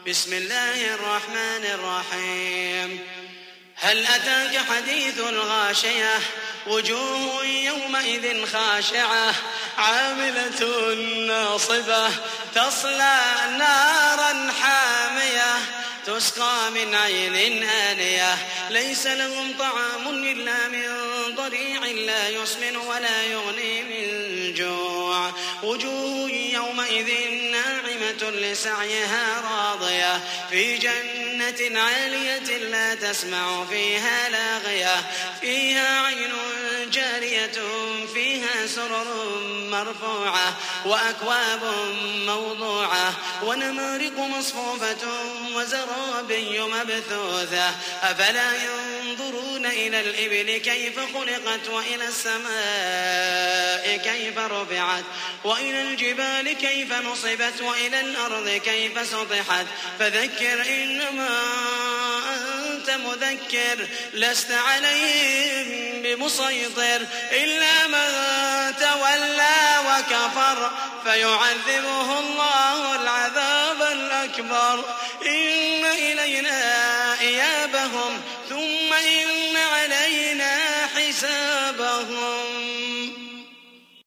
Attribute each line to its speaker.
Speaker 1: بسم الله الرحمن الرحيم. هل أتاك حديث الغاشية؟ وجوه يومئذ خاشعة عاملة ناصبة تصلى نارا حامية تسقى من عين آنية ليس لهم طعام إلا من ضريع لا يسمن ولا يغني من جوع. وجوه يومئذ ناعمة لسعيها راضية في جنة عالية لا تسمع فيها لاغية فيها عين جارية فيها سرر مرفوعة وأكواب موضوعة ونمارق مصفوفة وزرابي مبثوثة. أفلا ينظرون إلى الإبل كيف خلقت وإلى السماء كيف رفعت وإلى الجبال كيف نصبت وإلى الأرض كيف سطحت. فذكر إنما أنت مذكر لست عليهم بمسيطر إلا من تولى وكفر فيعذبه الله العذاب الأكبر. إن إلينا إيابهم ثم إن